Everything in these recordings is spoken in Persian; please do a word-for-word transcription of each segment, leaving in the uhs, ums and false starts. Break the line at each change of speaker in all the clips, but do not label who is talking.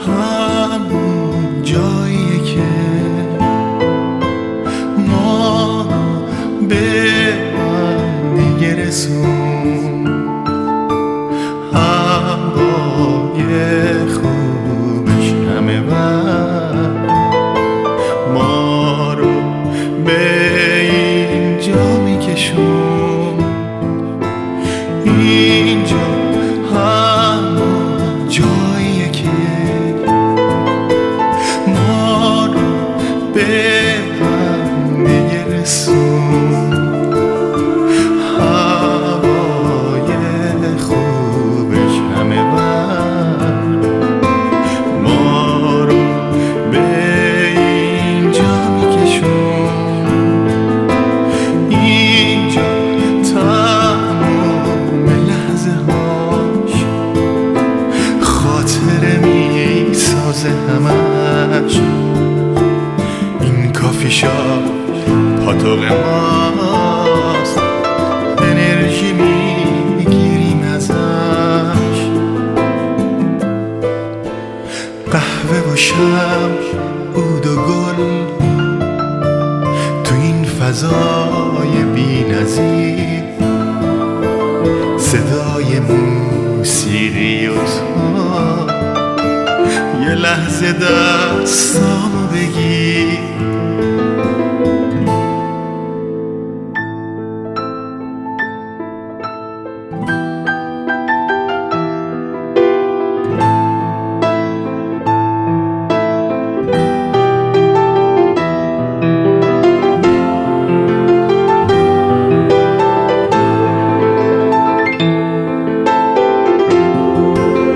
همون جایی که ما به هم دیگه رسون، هوای خوبش همه وقت ما رو به اینجا میکشون. اینجا همون جاییه که ما رو به هم دیگه رسون، هوای خوبش همه وقت ما رو به اینجا میکشون. اینجا تمام لحظه هاش خاطره میسازه همش. این کافی شاپ پاتوق ماست، انرژی میگیریم ازش. قهوه و شمع، عود و گل تو این فضای بی‌نظیر، صدای موسیقی و تو یه لحظه دستامو بگیر.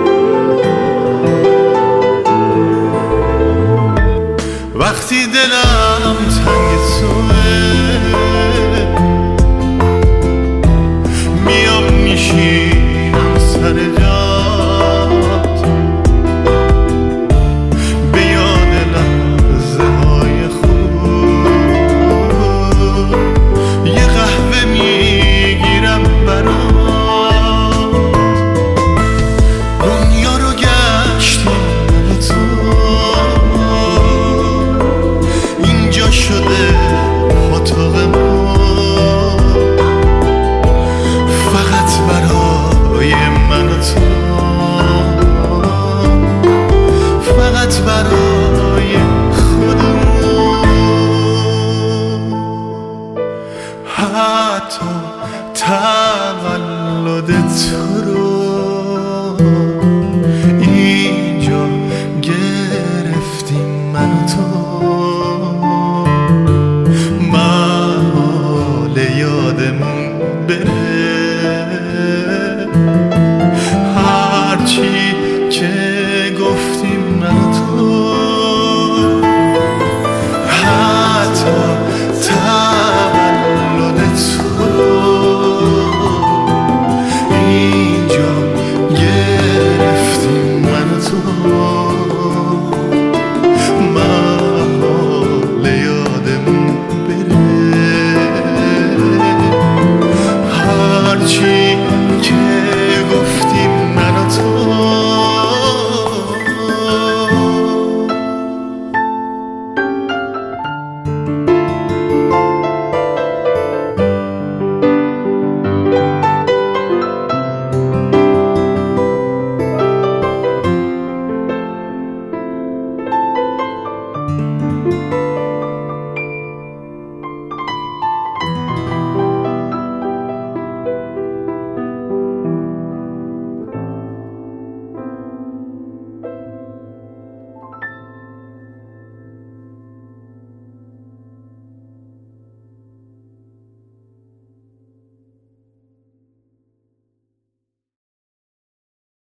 وقتی دلم